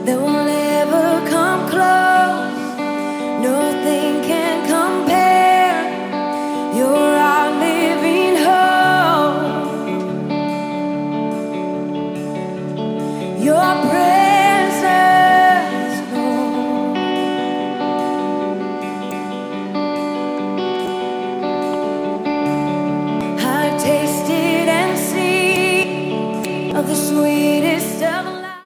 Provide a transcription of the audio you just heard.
that will never come close. Nothing can compare. You're our living hope. Your presence, Lord. I've tasted and seen of the sweetest of